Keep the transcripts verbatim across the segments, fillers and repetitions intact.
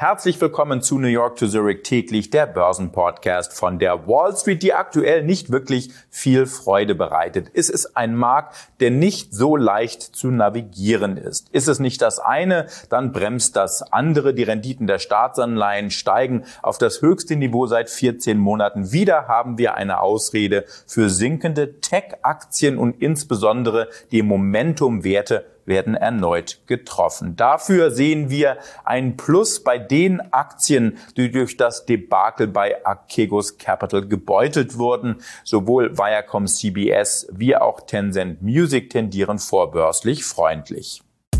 Herzlich willkommen zu New York to Zurich täglich, der Börsenpodcast von der Wall Street, die aktuell nicht wirklich viel Freude bereitet. Es ist ein Markt, der nicht so leicht zu navigieren ist. Ist es nicht das eine, dann bremst das andere. Die Renditen der Staatsanleihen steigen auf das höchste Niveau seit vierzehn Monaten. Wieder haben wir eine Ausrede für sinkende Tech-Aktien und insbesondere die Momentum-Werte werden erneut getroffen. Dafür sehen wir einen Plus bei den Aktien, die durch das Debakel bei Archegos Capital gebeutelt wurden. Sowohl Viacom C B S wie auch Tencent Music tendieren vorbörslich freundlich.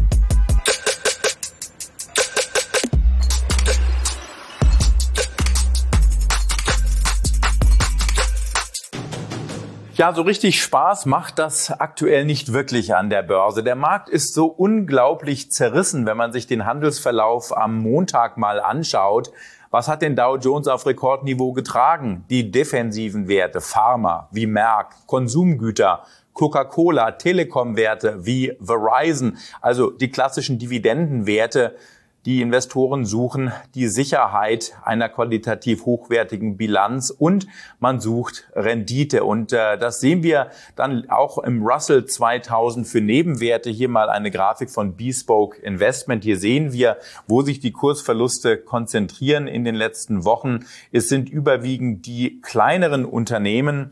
Ja, so richtig Spaß macht das aktuell nicht wirklich an der Börse. Der Markt ist so unglaublich zerrissen, wenn man sich den Handelsverlauf am Montag mal anschaut. Was hat den Dow Jones auf Rekordniveau getragen? Die defensiven Werte, Pharma wie Merck, Konsumgüter, Coca-Cola, Telekom-Werte wie Verizon, also die klassischen Dividendenwerte. Die Investoren suchen die Sicherheit einer qualitativ hochwertigen Bilanz und man sucht Rendite. Und äh, das sehen wir dann auch im Russell zweitausend für Nebenwerte. Hier mal eine Grafik von Bespoke Investment. Hier sehen wir, wo sich die Kursverluste konzentrieren in den letzten Wochen. Es sind überwiegend die kleineren Unternehmen.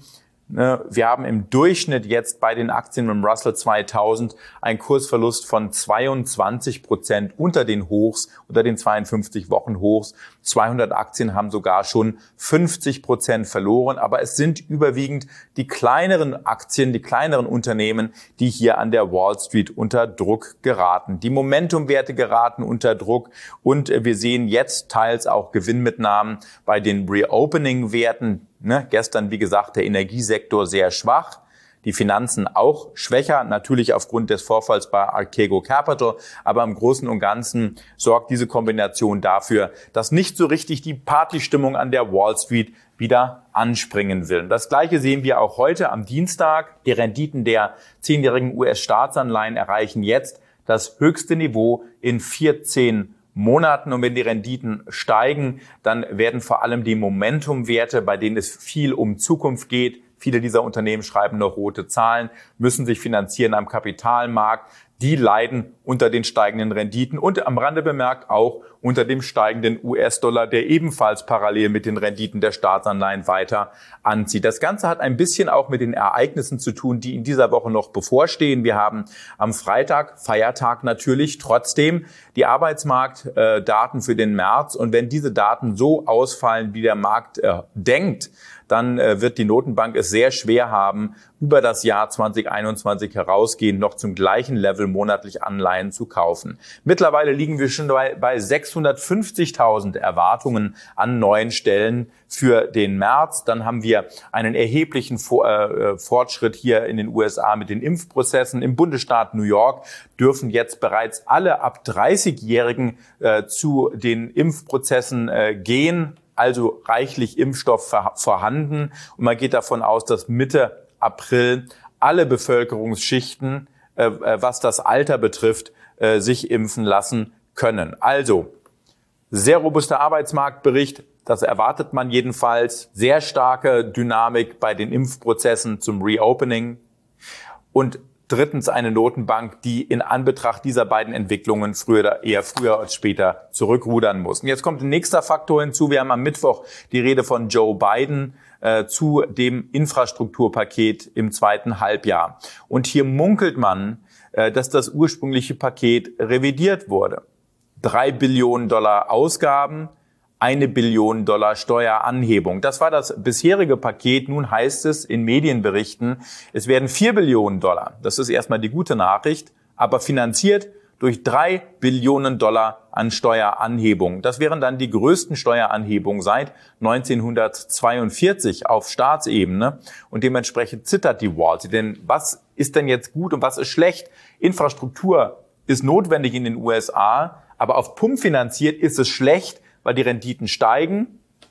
Wir haben im Durchschnitt jetzt bei den Aktien im Russell zweitausend einen Kursverlust von zweiundzwanzig Prozent unter den Hochs, unter den zweiundfünfzig Wochen Hochs. zweihundert Aktien haben sogar schon fünfzig Prozent verloren. Aber es sind überwiegend die kleineren Aktien, die kleineren Unternehmen, die hier an der Wall Street unter Druck geraten. Die Momentumwerte geraten unter Druck und wir sehen jetzt teils auch Gewinnmitnahmen bei den Reopening-Werten. Ne, gestern, wie gesagt, der Energiesektor sehr schwach, die Finanzen auch schwächer, natürlich aufgrund des Vorfalls bei Archego Capital, aber im Großen und Ganzen sorgt diese Kombination dafür, dass nicht so richtig die Partystimmung an der Wall Street wieder anspringen will. Das Gleiche sehen wir auch heute am Dienstag. Die Renditen der zehnjährigen U S-Staatsanleihen erreichen jetzt das höchste Niveau in vierzehn Monaten. Und wenn die Renditen steigen, dann werden vor allem die Momentumwerte, bei denen es viel um Zukunft geht, viele dieser Unternehmen schreiben noch rote Zahlen, müssen sich finanzieren am Kapitalmarkt, die leiden unter den steigenden Renditen und am Rande bemerkt auch unter dem steigenden U S-Dollar, der ebenfalls parallel mit den Renditen der Staatsanleihen weiter anzieht. Das Ganze hat ein bisschen auch mit den Ereignissen zu tun, die in dieser Woche noch bevorstehen. Wir haben am Freitag, Feiertag natürlich, trotzdem die Arbeitsmarktdaten für den März. Und wenn diese Daten so ausfallen, wie der Markt äh, denkt, dann äh, wird die Notenbank es sehr schwer haben, über das Jahr zwanzig einundzwanzig herausgehend noch zum gleichen Level monatlich Anleihen zu kaufen. Mittlerweile liegen wir schon bei, bei sechshundertfünfzigtausend Erwartungen an neuen Stellen für den März. Dann haben wir einen erheblichen Vor- äh, Fortschritt hier in den U S A mit den Impfprozessen. Im Bundesstaat New York dürfen jetzt bereits alle ab dreißigjährigen äh, zu den Impfprozessen äh, gehen. Also reichlich Impfstoff vorhanden. Und man geht davon aus, dass Mitte April alle Bevölkerungsschichten, äh, was das Alter betrifft, äh, sich impfen lassen können. Also sehr robuster Arbeitsmarktbericht. Das erwartet man jedenfalls. Sehr starke Dynamik bei den Impfprozessen zum Reopening. Und drittens eine Notenbank, die in Anbetracht dieser beiden Entwicklungen früher, eher früher als später zurückrudern muss. Und jetzt kommt ein nächster Faktor hinzu. Wir haben am Mittwoch die Rede von Joe Biden äh, zu dem Infrastrukturpaket im zweiten Halbjahr. Und hier munkelt man, äh, dass das ursprüngliche Paket revidiert wurde. Drei Billionen Dollar Ausgaben, eine Billion Dollar Steueranhebung. Das war das bisherige Paket. Nun heißt es in Medienberichten, es werden vier Billionen Dollar. Das ist erstmal die gute Nachricht, aber finanziert durch drei Billionen Dollar an Steueranhebung. Das wären dann die größten Steueranhebungen seit neunzehnhundertzweiundvierzig auf Staatsebene. Und dementsprechend zittert die Wall Street. Denn was ist denn jetzt gut und was ist schlecht? Infrastruktur ist notwendig in den U S A, aber auf Pump finanziert ist es schlecht, weil die Renditen steigen,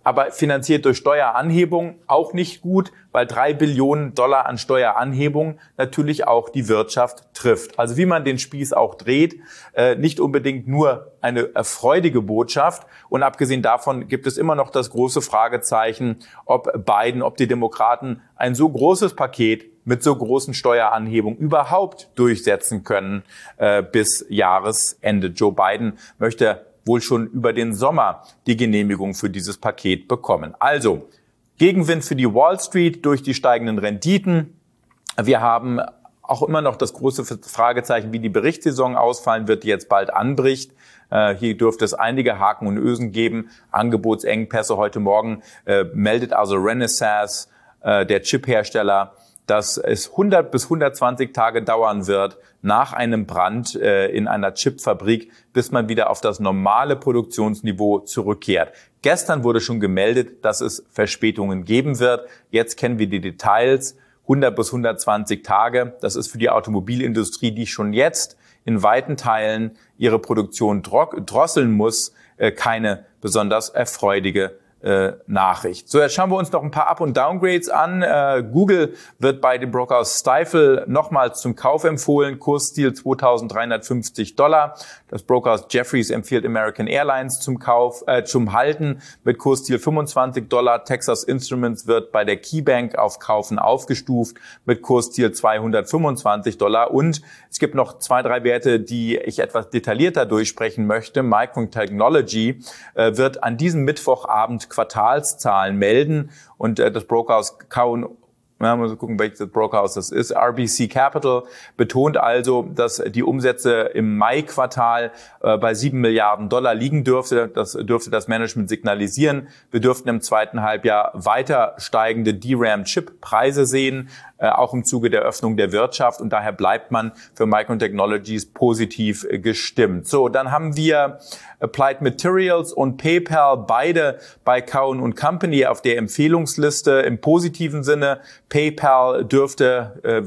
aber finanziert durch Steueranhebung auch nicht gut, weil drei Billionen Dollar an Steueranhebung natürlich auch die Wirtschaft trifft. Also wie man den Spieß auch dreht, nicht unbedingt nur eine erfreudige Botschaft. Und abgesehen davon gibt es immer noch das große Fragezeichen, ob Biden, ob die Demokraten ein so großes Paket mit so großen Steueranhebungen überhaupt durchsetzen können äh, bis Jahresende. Joe Biden möchte wohl schon über den Sommer die Genehmigung für dieses Paket bekommen. Also Gegenwind für die Wall Street durch die steigenden Renditen. Wir haben auch immer noch das große Fragezeichen, wie die Berichtssaison ausfallen wird, die jetzt bald anbricht. Äh, hier dürfte es einige Haken und Ösen geben. Angebotsengpässe heute Morgen äh, meldet also Renesas, äh, der Chiphersteller, dass es hundert bis hundertzwanzig Tage dauern wird nach einem Brand äh, in einer Chipfabrik, bis man wieder auf das normale Produktionsniveau zurückkehrt. Gestern wurde schon gemeldet, dass es Verspätungen geben wird. Jetzt kennen wir die Details. hundert bis hundertzwanzig Tage. Das ist für die Automobilindustrie, die schon jetzt in weiten Teilen ihre Produktion drosseln muss, äh, keine besonders erfreuliche Äh, Nachricht. So, jetzt schauen wir uns noch ein paar Up- und Downgrades an. Äh, Google wird bei dem Broker Stifel nochmals zum Kauf empfohlen. Kursziel zweitausenddreihundertfünfzig Dollar. Das Broker Jefferies empfiehlt American Airlines zum Kauf, äh, zum Halten mit Kursziel fünfundzwanzig Dollar. Texas Instruments wird bei der KeyBank auf Kaufen aufgestuft mit Kursziel zweihundertfünfundzwanzig Dollar. Und es gibt noch zwei, drei Werte, die ich etwas detaillierter durchsprechen möchte. Micron Technology äh, wird an diesem Mittwochabend Quartalszahlen melden und äh, das Brokerhaus Cowen, ja, mal gucken, welches Brokerhaus das ist, R B C Capital, betont also, dass die Umsätze im Mai-Quartal äh, bei sieben Milliarden Dollar liegen dürfte. Das dürfte das Management signalisieren. Wir dürften im zweiten Halbjahr weiter steigende D RAM-Chip-Preise sehen, äh, auch im Zuge der Öffnung der Wirtschaft. Und daher bleibt man für Micron Technologies positiv äh, gestimmt. So, dann haben wir Applied Materials und PayPal, beide bei Cowen und Company auf der Empfehlungsliste im positiven Sinne. PayPal dürfte, äh,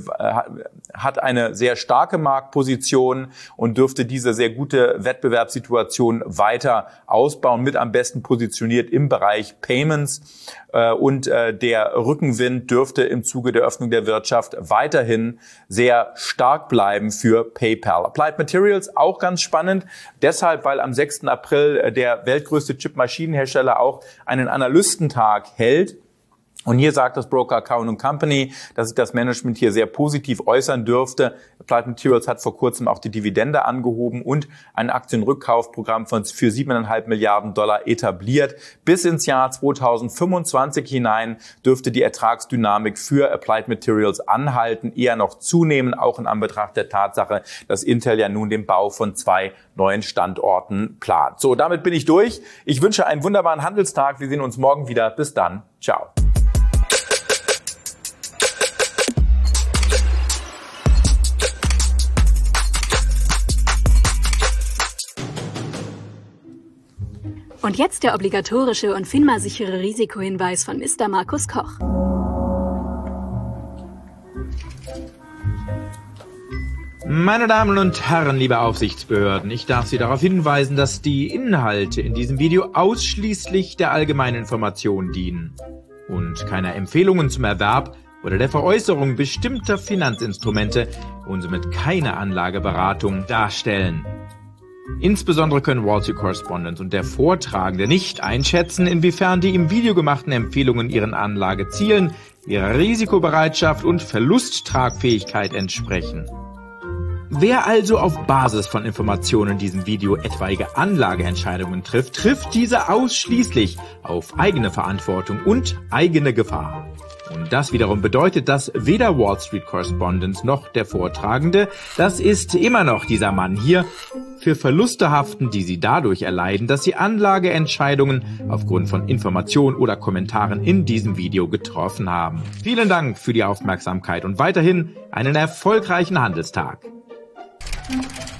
hat eine sehr starke Marktposition und dürfte diese sehr gute Wettbewerbssituation weiter ausbauen, mit am besten positioniert im Bereich Payments. Äh, und äh, der Rückenwind dürfte im Zuge der Öffnung der Wirtschaft weiterhin sehr stark bleiben für PayPal. Applied Materials auch ganz spannend, deshalb, weil am sechsten April der weltgrößte Chipmaschinenhersteller auch einen Analystentag hält. Und hier sagt das Broker Cowen und Company, dass sich das Management hier sehr positiv äußern dürfte. Applied Materials hat vor kurzem auch die Dividende angehoben und ein Aktienrückkaufprogramm von für siebeneinhalb Milliarden Dollar etabliert. Bis ins Jahr zweitausendfünfundzwanzig hinein dürfte die Ertragsdynamik für Applied Materials anhalten, eher noch zunehmen, auch in Anbetracht der Tatsache, dass Intel ja nun den Bau von zwei neuen Standorten plant. So, damit bin ich durch. Ich wünsche einen wunderbaren Handelstag. Wir sehen uns morgen wieder. Bis dann. Ciao. Und jetzt der obligatorische und FINMA-sichere Risikohinweis von Mister Markus Koch. Meine Damen und Herren, liebe Aufsichtsbehörden, ich darf Sie darauf hinweisen, dass die Inhalte in diesem Video ausschließlich der allgemeinen Information dienen und keiner Empfehlungen zum Erwerb oder der Veräußerung bestimmter Finanzinstrumente und somit keine Anlageberatung darstellen. Insbesondere können Wall Street Correspondent und der Vortragende nicht einschätzen, inwiefern die im Video gemachten Empfehlungen ihren Anlagezielen, ihrer Risikobereitschaft und Verlusttragfähigkeit entsprechen. Wer also auf Basis von Informationen in diesem Video etwaige Anlageentscheidungen trifft, trifft diese ausschließlich auf eigene Verantwortung und eigene Gefahr. Und das wiederum bedeutet, dass weder Wall Street Correspondent noch der Vortragende, das ist immer noch dieser Mann hier, für Verluste haften, die sie dadurch erleiden, dass sie Anlageentscheidungen aufgrund von Informationen oder Kommentaren in diesem Video getroffen haben. Vielen Dank für die Aufmerksamkeit und weiterhin einen erfolgreichen Handelstag.